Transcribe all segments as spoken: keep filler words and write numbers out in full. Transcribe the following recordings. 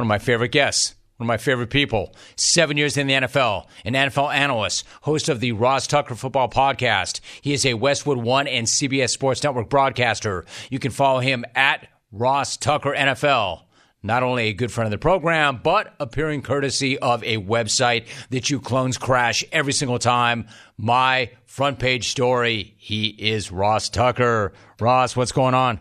one of my favorite guests. One of my favorite people, seven years in the N F L, an N F L analyst, host of the Ross Tucker Football Podcast. He is a Westwood One and C B S Sports Network broadcaster. You can follow him at Ross Tucker N F L. Not only a good friend of the program, but appearing courtesy of a website that you clones crash every single time. My front page story. He is Ross Tucker. Ross, what's going on?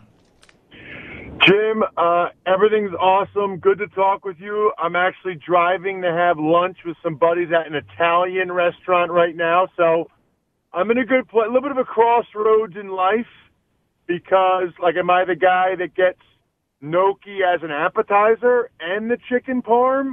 Jim, uh, everything's awesome. Good to talk with you. I'm actually driving to have lunch with some buddies at an Italian restaurant right now. So I'm in a good place, a little bit of a crossroads in life because, like, am I the guy that gets gnocchi as an appetizer and the chicken parm?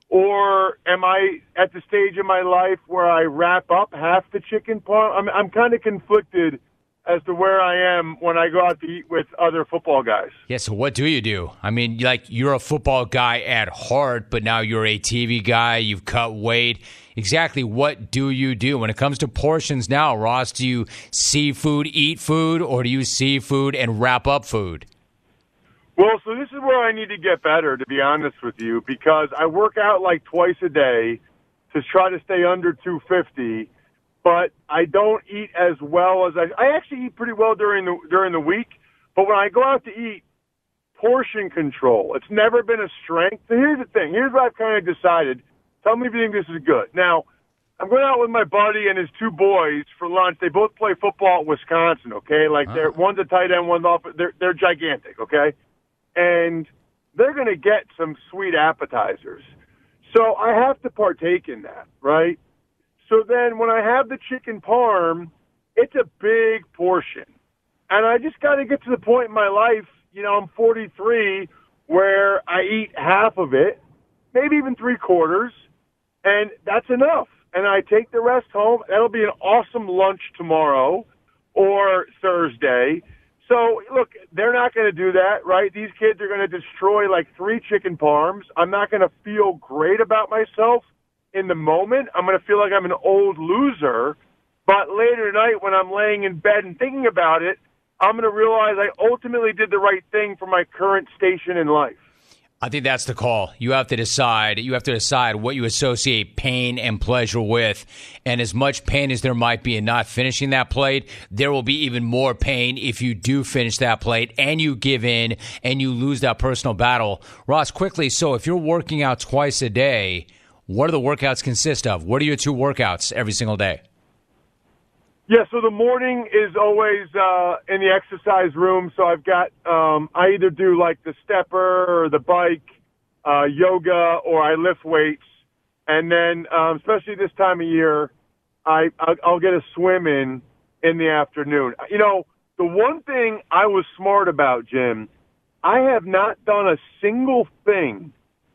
Or am I at the stage in my life where I wrap up half the chicken parm? I'm, I'm kind of conflicted as to where I am when I go out to eat with other football guys. Yeah, so what do you do? I mean, like, you're a football guy at heart, but now you're a T V guy. You've cut weight. Exactly what do you do? When it comes to portions now, Ross, do you seafood eat food, or do you seafood and wrap up food? Well, so this is where I need to get better, to be honest with you, because I work out like twice a day to try to stay under two fifty. But I don't eat as well as I. I actually eat pretty well during the during the week. But when I go out to eat, portion control. It's never been a strength. So here's the thing. Here's what I've kind of decided. Tell me if you think this is good. Now, I'm going out with my buddy and his two boys for lunch. They both play football at Wisconsin. Okay, like they're one's a tight end, one's off. They're they're gigantic. Okay, and they're going to get some sweet appetizers. So I have to partake in that, right? So then when I have the chicken parm, it's a big portion. And I just got to get to the point in my life, you know, I'm forty-three, where I eat half of it, maybe even three quarters, and that's enough. And I take the rest home. That'll be an awesome lunch tomorrow or Thursday. So, look, they're not going to do that, right? These kids are going to destroy like three chicken parms. I'm not going to feel great about myself in the moment. I'm going to feel like I'm an old loser, but later tonight when I'm laying in bed and thinking about it, I'm going to realize I ultimately did the right thing for my current station in life. I think that's the call. You have to decide. You have to decide what you associate pain and pleasure with. And as much pain as there might be in not finishing that plate, there will be even more pain if you do finish that plate and you give in and you lose that personal battle. Ross, quickly, so if you're working out twice a day, what do the workouts consist of? What are your two workouts every single day? Yeah, so the morning is always uh, in the exercise room. So I've got, um, I either do like the stepper or the bike, uh, yoga, or I lift weights. And then, um, especially this time of year, I, I'll, I'll get a swim in in the afternoon. You know, the one thing I was smart about, Jim, I have not done a single thing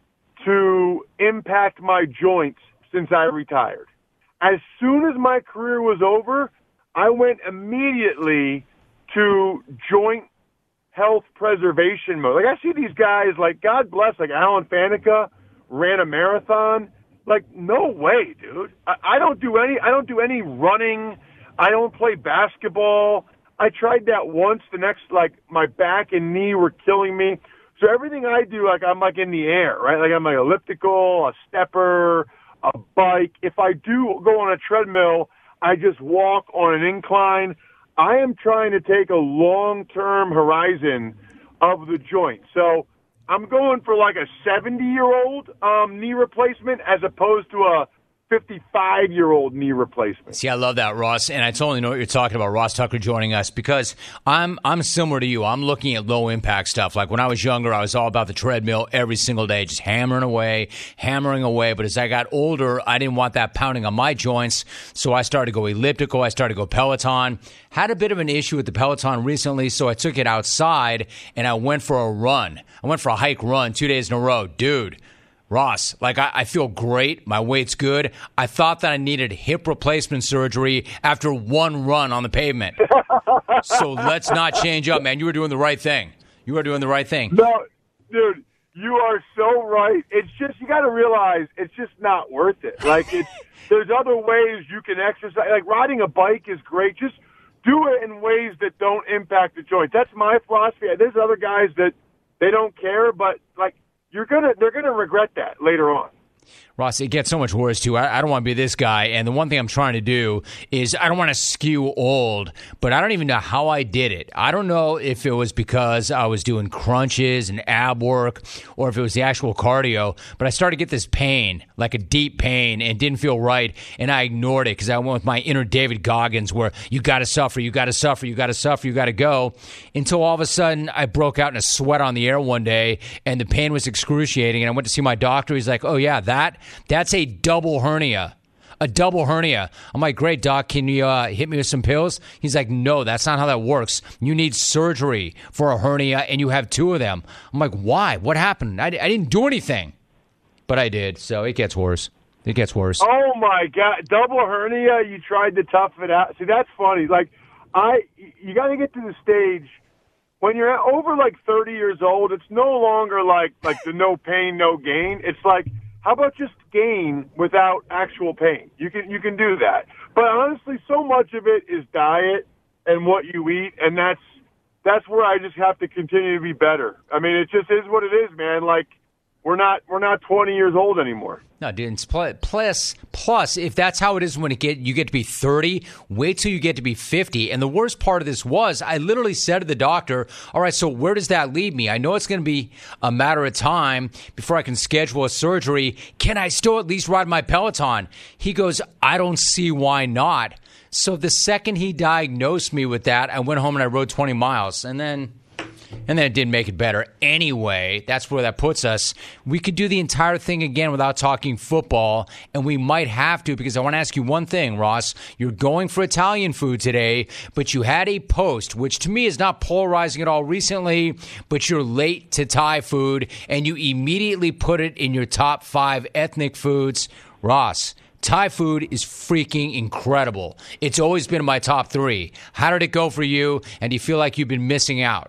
to impact my joints since I retired. As soon as my career was over, I went immediately to joint health preservation mode. Like, I see these guys, like, God bless, like Alan Faneca ran a marathon. Like, no way, dude. I, I don't do any, I don't do any running. I don't play basketball. I tried that once. The next, like, my back and knee were killing me. So everything I do, like, I'm like in the air, right? Like I'm like elliptical, a stepper, a bike. If I do go on a treadmill, I just walk on an incline. I am trying to take a long-term horizon of the joint. So I'm going for like a seventy-year-old um, knee replacement as opposed to a fifty-five-year-old knee replacement. See, I love that, Ross, and I totally know what you're talking about. Ross Tucker joining us because I'm I'm similar to you. I'm looking at low-impact stuff. Like when I was younger, I was all about the treadmill every single day, just hammering away, hammering away. But as I got older, I didn't want that pounding on my joints, so I started to go elliptical. I started to go Peloton. Had a bit of an issue with the Peloton recently, so I took it outside, and I went for a run. I went for a hike run two days in a row. Dude, Ross, like I, I feel great. My weight's good. I thought that I needed hip replacement surgery after one run on the pavement. So let's not change up, man. You were doing the right thing. You were doing the right thing. No, dude, you are so right. It's just, you got to realize it's just not worth it. Like, it's, there's other ways you can exercise. Like, riding a bike is great. Just do it in ways that don't impact the joint. That's my philosophy. There's other guys that they don't care, but, like, you're gonna they're gonna regret that later on. Ross, it gets so much worse, too. I, I don't want to be this guy. And the one thing I'm trying to do is I don't want to skew old, but I don't even know how I did it. I don't know if it was because I was doing crunches and ab work or if it was the actual cardio, but I started to get this pain, like a deep pain, and didn't feel right. And I ignored it because I went with my inner David Goggins where you got to suffer, you got to suffer, you got to suffer, you got to go. Until all of a sudden I broke out in a sweat on the air one day and the pain was excruciating. And I went to see my doctor. He's like, oh, yeah, that. That's a double hernia. A double hernia. I'm like, great, doc, can you uh, hit me with some pills? He's like, no, that's not how that works. You need surgery for a hernia, and you have two of them. I'm like, why? What happened? I, I didn't do anything. But I did, so it gets worse. It gets worse. Oh, my God. Double hernia, you tried to tough it out. See, that's funny. Like, I, you got to get to the stage when you're over, like, thirty years old, it's no longer like, like the no pain, no gain. It's like, how about just gain without actual pain? You can you can do that. But honestly, so much of it is diet and what you eat, and that's that's where I just have to continue to be better. I mean, it just is what it is, man. Like we're not we're not twenty years old anymore. No, dude. It's pl- plus, plus, if that's how it is when it get you get to be thirty, wait till you get to be fifty. And the worst part of this was, I literally said to the doctor, "All right, so where does that leave me? I know it's going to be a matter of time before I can schedule a surgery. Can I still at least ride my Peloton?" He goes, "I don't see why not." So the second he diagnosed me with that, I went home and I rode twenty miles, and then. And then it didn't make it better. Anyway, that's where that puts us. We could do the entire thing again without talking football, and we might have to because I want to ask you one thing, Ross. You're going for Italian food today, but you had a post, which to me is not polarizing at all recently, but you're late to Thai food, and you immediately put it in your top five ethnic foods. Ross, Thai food is freaking incredible. It's always been in my top three. How did it go for you, and do you feel like you've been missing out?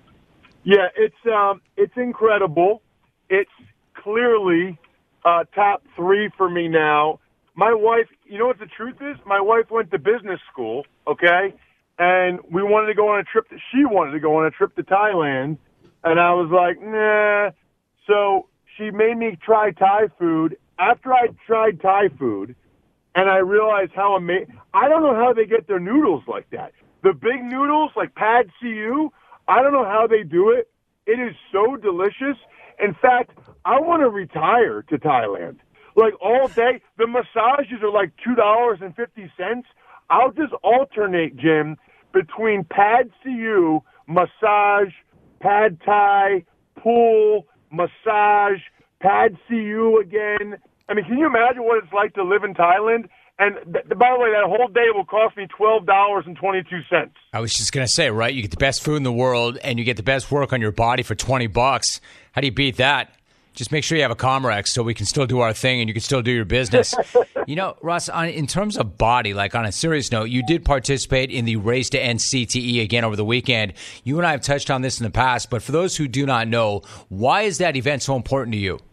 Yeah, it's um, it's incredible. It's clearly uh, top three for me now. My wife, you know what the truth is? My wife went to business school, okay, and we wanted to go on a trip. To, she wanted to go on a trip to Thailand, and I was like, nah. So she made me try Thai food. After I tried Thai food, and I realized how amazing. I don't know how they get their noodles like that. The big noodles, like Pad See Ew. I don't know how they do it. It is so delicious. In fact, I want to retire to Thailand. Like all day. The massages are like two dollars and fifty cents. I'll just alternate, Jim, between Pad See Ew, massage, Pad Thai, pool, massage, Pad See Ew again. I mean, can you imagine what it's like to live in Thailand? And th- by the way, that whole day will cost me twelve dollars and twenty-two cents. I was just going to say, right, you get the best food in the world and you get the best work on your body for twenty bucks. How do you beat that? Just make sure you have a Comrex so we can still do our thing and you can still do your business. You know, Russ, on, in terms of body, like on a serious note, you did participate in the race to end C T E again over the weekend. You and I have touched on this in the past, but for those who do not know, why is that event so important to you?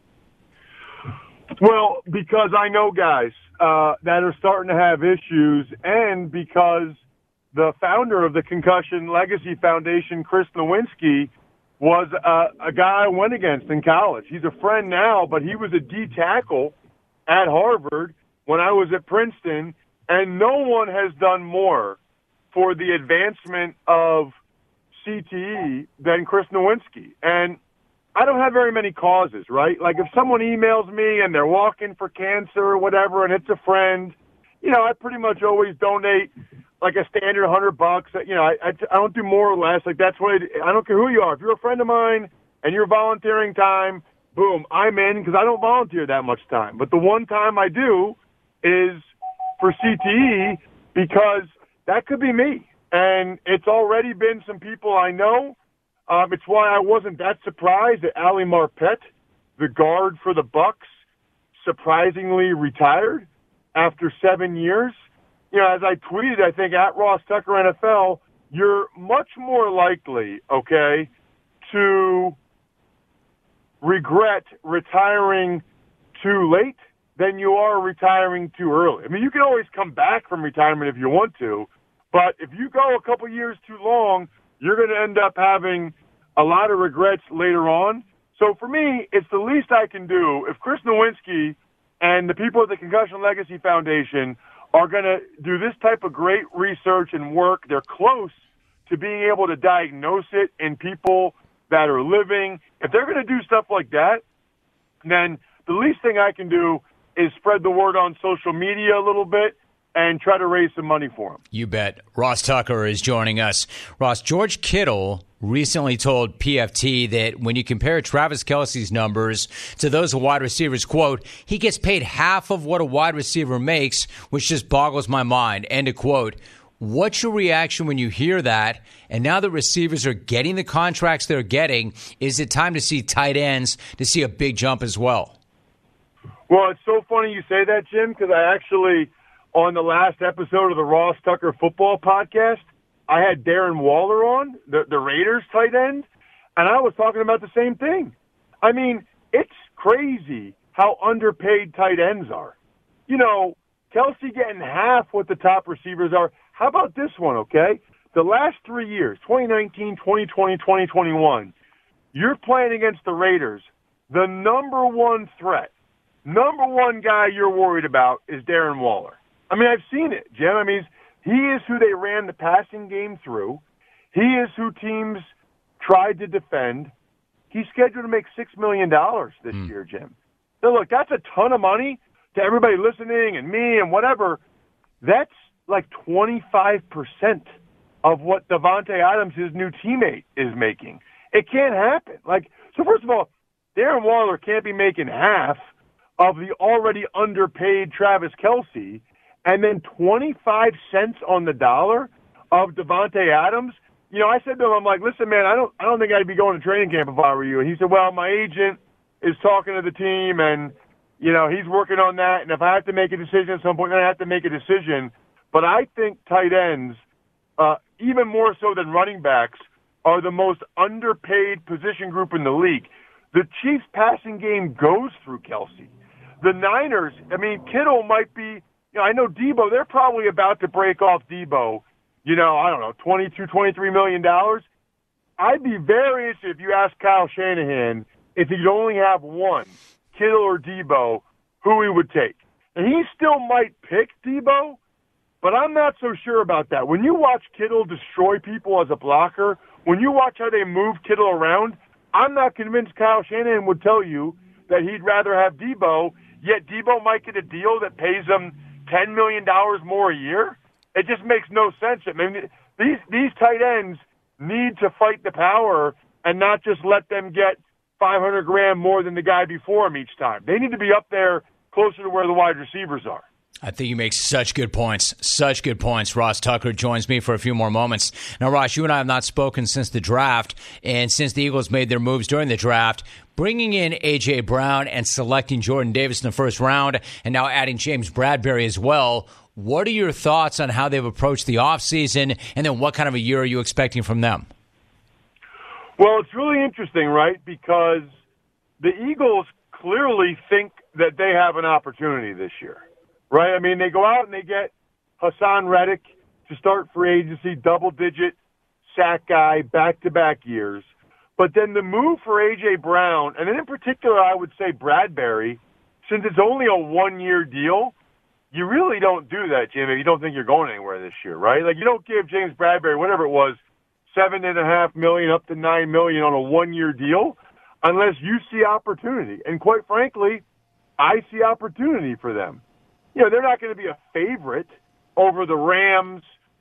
Well, because I know guys uh, that are starting to have issues, and because the founder of the Concussion Legacy Foundation, Chris Nowinski, was uh, a guy I went against in college. He's a friend now, but he was a D tackle at Harvard when I was at Princeton, and no one has done more for the advancement of C T E than Chris Nowinski. And I don't have very many causes, right? Like if someone emails me and they're walking for cancer or whatever and it's a friend, you know, I pretty much always donate like a standard hundred bucks. You know, I, I, I don't do more or less. Like that's what I, I don't care who you are. If you're a friend of mine and you're volunteering time, boom, I'm in because I don't volunteer that much time. But the one time I do is for C T E because that could be me. And it's already been some people I know. Um, it's why I wasn't that surprised that Ali Marpet, the guard for the Bucks, surprisingly retired after seven years. You know, as I tweeted, I think at Ross Tucker N F L, you're much more likely, okay, to regret retiring too late than you are retiring too early. I mean, you can always come back from retirement if you want to, but if you go a couple years too long, you're going to end up having a lot of regrets later on. So for me, it's the least I can do. If Chris Nowinski and the people at the Concussion Legacy Foundation are going to do this type of great research and work, they're close to being able to diagnose it in people that are living. If they're going to do stuff like that, then the least thing I can do is spread the word on social media a little bit and try to raise some money for him. You bet. Ross Tucker is joining us. Ross, George Kittle recently told P F T that when you compare Travis Kelce's numbers to those of wide receivers, quote, he gets paid half of what a wide receiver makes, which just boggles my mind, end of quote. What's your reaction when you hear that? And now that receivers are getting the contracts they're getting, is it time to see tight ends to see a big jump as well? Well, it's so funny you say that, Jim, because I actually, on the last episode of the Ross Tucker Football Podcast, I had Darren Waller on, the, the Raiders tight end, and I was talking about the same thing. I mean, it's crazy how underpaid tight ends are. You know, Kelce getting half what the top receivers are. How about this one, okay? The last three years, twenty nineteen, twenty twenty, twenty twenty-one, you're playing against the Raiders. The number one threat, number one guy you're worried about is Darren Waller. I mean, I've seen it, Jim. I mean, he is who they ran the passing game through. He is who teams tried to defend. He's scheduled to make six million dollars this mm. year, Jim. So, look, that's a ton of money to everybody listening and me and whatever. That's like twenty-five percent of what Davante Adams, his new teammate, is making. It can't happen. Like, so first of all, Darren Waller can't be making half of the already underpaid Travis Kelce, and then twenty-five cents on the dollar of Davante Adams. You know, I said to him, I'm like, listen, man, I don't, I don't think I'd be going to training camp if I were you. And he said, well, my agent is talking to the team, and you know, he's working on that. And if I have to make a decision at some point, then I have to make a decision. But I think tight ends, uh, even more so than running backs, are the most underpaid position group in the league. The Chiefs' passing game goes through Kelce. The Niners, I mean, Kittle might be, you know, I know Debo, they're probably about to break off Debo, you know, I don't know, twenty-two, twenty-three million dollars. I'd be very interested if you ask Kyle Shanahan if he'd only have one, Kittle or Debo, who he would take. And he still might pick Debo, but I'm not so sure about that. When you watch Kittle destroy people as a blocker, when you watch how they move Kittle around, I'm not convinced Kyle Shanahan would tell you that he'd rather have Debo, yet Debo might get a deal that pays him ten million dollars more a year. It just makes no sense. I mean, these, these tight ends need to fight the power and not just let them get five hundred grand more than the guy before him each time. They need to be up there closer to where the wide receivers are. I think you make such good points. Such good points. Ross Tucker joins me for a few more moments. Now, Ross, you and I have not spoken since the draft, and since the Eagles made their moves during the draft, bringing in A J. Brown and selecting Jordan Davis in the first round, and now adding James Bradberry as well. What are your thoughts on how they've approached the offseason, and then what kind of a year are you expecting from them? Well, it's really interesting, right, because the Eagles clearly think that they have an opportunity this year, right? I mean, they go out and they get Hassan Reddick to start free agency, double-digit sack guy, back-to-back years. But then the move for A J. Brown, and then in particular I would say Bradberry, since it's only a one-year deal, you really don't do that, Jim, if you don't think you're going anywhere this year, right? Like, you don't give James Bradberry, whatever it was, seven and a half million up to nine million on a one-year deal unless you see opportunity. And quite frankly, I see opportunity for them. You know, they're not going to be a favorite over the Rams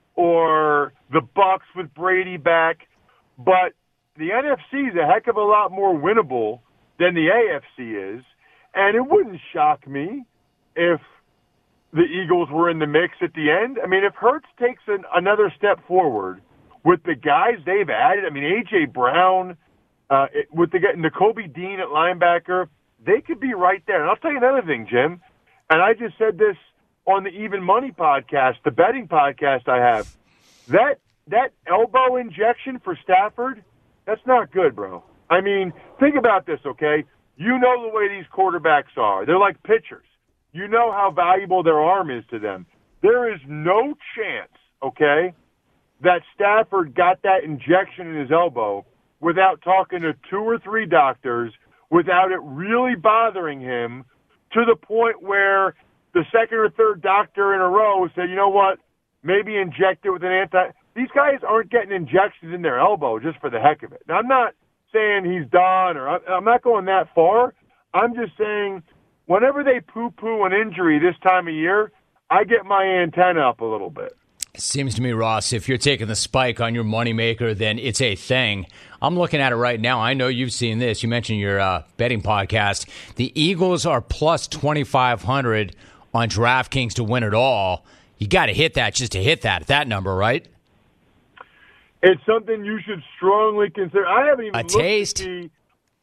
or the Bucks with Brady back, but the N F C is a heck of a lot more winnable than the A F C is, and it wouldn't shock me if the Eagles were in the mix at the end. I mean, if Hurts takes an, another step forward with the guys they've added, I mean, A J. Brown, uh, it, with the Nakobe Dean at linebacker, they could be right there. And I'll tell you another thing, Jim, and I just said this on the Even Money podcast, the betting podcast I have. That that elbow injection for Stafford, that's not good, bro. I mean, think about this, okay? You know the way these quarterbacks are. They're like pitchers. You know how valuable their arm is to them. There is no chance, okay, that Stafford got that injection in his elbow without talking to two or three doctors without it really bothering him to the point where the second or third doctor in a row said, you know what, maybe inject it with an anti. These guys aren't getting injections in their elbow just for the heck of it. Now, I'm not saying he's done, or I'm not going that far. I'm just saying whenever they poo-poo an injury this time of year, I get my antenna up a little bit. It seems to me, Ross, if you're taking the spike on your moneymaker, then it's a thing. I'm looking at it right now. I know you've seen this. You mentioned your uh, betting podcast. The Eagles are plus twenty-five hundred on DraftKings to win it all. You got to hit that just to hit that, that number, right? It's something you should strongly consider. I haven't even a looked taste. to see.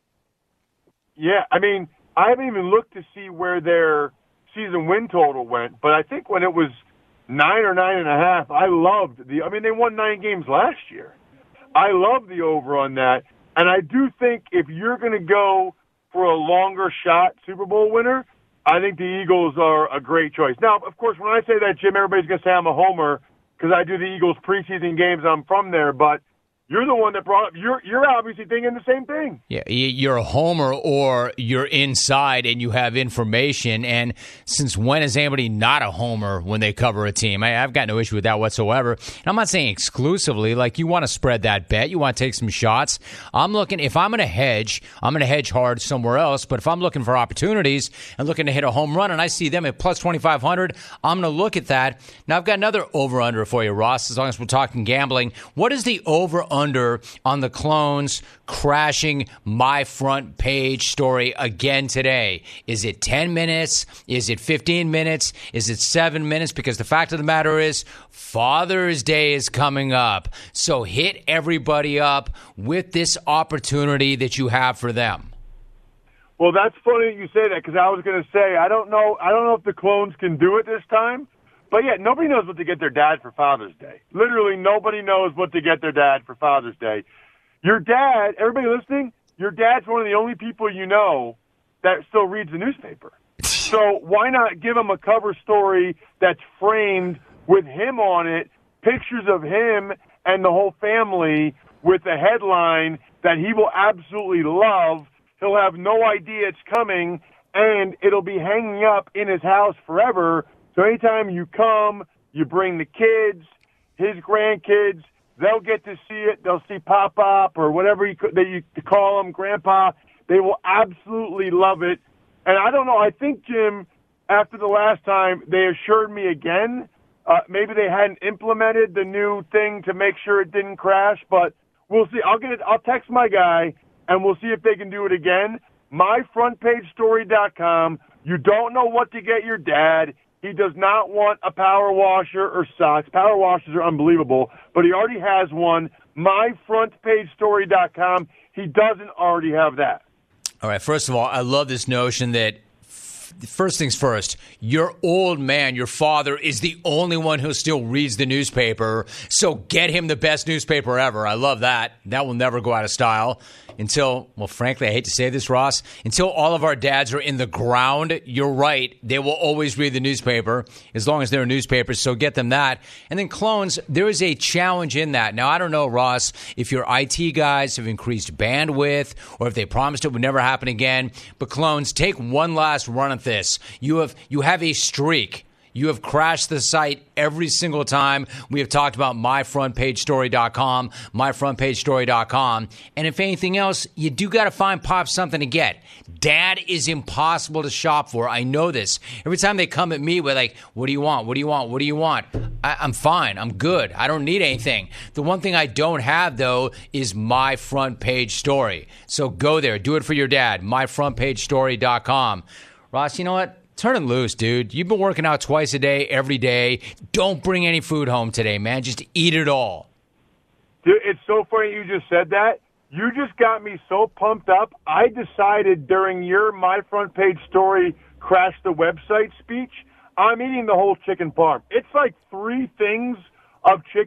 Yeah, I mean, I haven't even looked to see where their season win total went, but I think when it was nine or nine and a half, I loved the. I mean, they won nine games last year. I love the over on that, and I do think if you're going to go for a longer shot Super Bowl winner, I think the Eagles are a great choice. Now, of course, when I say that, Jim, everybody's going to say I'm a homer because I do the Eagles preseason games. I'm from there, but you're the one that brought up. You're you're obviously thinking the same thing. Yeah, you're a homer or you're inside and you have information. And since when is anybody not a homer when they cover a team? I, I've got no issue with that whatsoever. And I'm not saying exclusively. Like, you want to spread that bet. You want to take some shots. I'm looking, if I'm going to hedge, I'm going to hedge hard somewhere else. But if I'm looking for opportunities and looking to hit a home run and I see them at plus twenty-five hundred, I'm going to look at that. Now, I've got another over-under for you, Ross, as long as we're talking gambling. What is the over-under under on the Clones crashing my front page story again today? Is it ten minutes? Is it fifteen minutes? Is it seven minutes? Because the fact of the matter is Father's Day is coming up. So hit everybody up with this opportunity that you have for them. Well, that's funny that you say that, because I was going to say, I don't know I don't know if the Clones can do it this time. But, yeah, nobody knows what to get their dad for Father's Day. Literally, nobody knows what to get their dad for Father's Day. Your dad, everybody listening, your dad's one of the only people you know that still reads the newspaper. So why not give him a cover story that's framed with him on it, pictures of him and the whole family with a headline that he will absolutely love. He'll have no idea it's coming, and it'll be hanging up in his house forever. So anytime you come, you bring the kids, his grandkids, they'll get to see it. They'll see Pop-Pop or whatever you, that you call him, Grandpa. They will absolutely love it. And I don't know, I think, Jim, after the last time, they assured me again, uh, maybe they hadn't implemented the new thing to make sure it didn't crash, but we'll see. I'll get it. I'll text my guy, and we'll see if they can do it again. my front page story dot com. You don't know what to get your dad. He does not want a power washer or socks. Power washers are unbelievable, but he already has one. my front page story dot com. He doesn't already have that. All right, first of all, I love this notion that, f- first things first, your old man, your father, is the only one who still reads the newspaper, so get him the best newspaper ever. I love that. That will never go out of style. Until, well, frankly, I hate to say this, Ross, until all of our dads are in the ground, you're right, they will always read the newspaper, as long as they're newspapers, so get them that. And then Clones, there is a challenge in that. Now, I don't know, Ross, if your I T guys have increased bandwidth, or if they promised it would never happen again, but Clones, take one last run at this. You have you have a streak. You have crashed the site every single time we have talked about my front page story dot com, my front page story dot com. And if anything else, you do got to find Pop something to get. Dad is impossible to shop for. I know this. Every time they come at me with like, what do you want? What do you want? What do you want? I, I'm fine. I'm good. I don't need anything. The one thing I don't have, though, is my front page story. So go there. Do it for your dad. my front page story dot com. Ross, you know what? Turn it loose, dude. You've been working out twice a day, every day. Don't bring any food home today, man. Just eat it all. Dude, it's so funny you just said that. You just got me so pumped up. I decided during your My Front Page Story Crash the Website speech, I'm eating the whole chicken parm. It's like three things of chicken.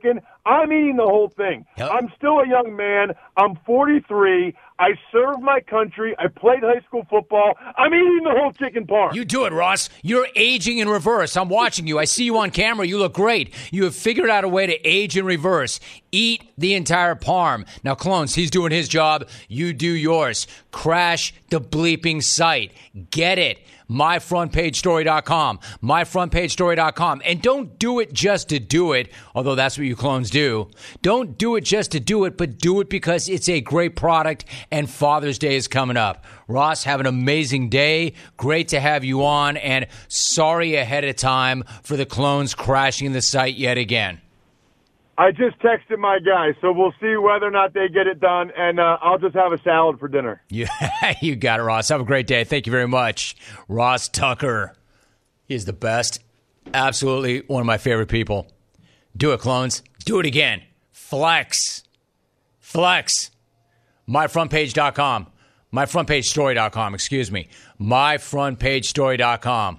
I'm eating the whole thing. Yep. I'm still a young man. I'm forty-three. I served my country. I played high school football. I'm eating the whole chicken parm. You do it, Ross. You're aging in reverse. I'm watching you. I see you on camera. You look great. You have figured out a way to age in reverse. Eat the entire parm. Now, Clones, he's doing his job. You do yours. Crash the bleeping site. Get it. my front page story dot com. my front page story dot com. And don't do it just to do it, although that's what you clones do. Don't do it just to do it, but do it because it's a great product and Father's Day is coming up. Ross, have an amazing day. Great to have you on, and sorry ahead of time for the clones crashing the site yet again. I just texted my guy, so we'll see whether or not they get it done, and uh, I'll just have a salad for dinner. Yeah, you got it, Ross. Have a great day. Thank you very much. Ross Tucker. He's the best. Absolutely one of my favorite people. Do it, clones. Do it again. Flex. Flex. my front page dot com. my front page story dot com, excuse me. my front page story dot com.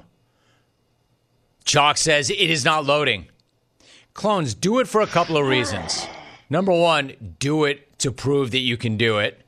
Chalk says it is not loading. Clones, do it for a couple of reasons. Number one, do it to prove that you can do it.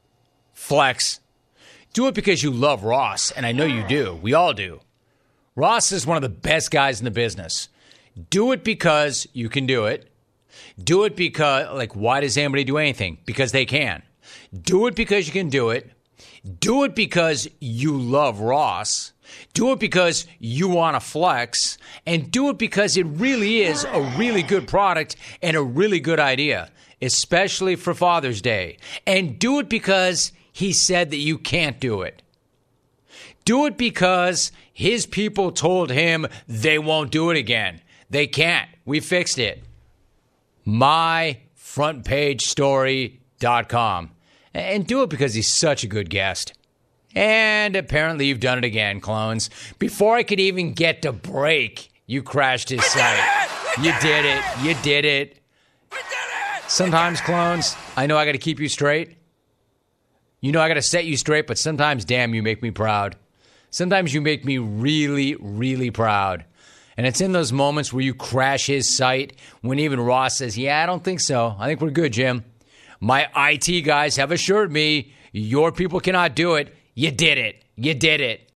Flex. Do it because you love Ross, and I know you do. We all do. Ross is one of the best guys in the business. Do it because you can do it. Do it because, like, why does anybody do anything? Because they can. Do it because you can do it. Do it because you love Ross. Do it because you want to flex. And do it because it really is a really good product and a really good idea, especially for Father's Day. And do it because he said that you can't do it. Do it because his people told him they won't do it again. They can't. We fixed it. my front page story dot com. And do it because he's such a good guest. And apparently you've done it again, clones. Before I could even get to break, you crashed his site. You did it. You did it. Sometimes, clones, I know I got to keep you straight. You know I got to set you straight, but sometimes, damn, you make me proud. Sometimes you make me really, really proud. And it's in those moments where you crash his site when even Ross says, yeah, I don't think so. I think we're good, Jim. My I T guys have assured me your people cannot do it. You did it. You did it.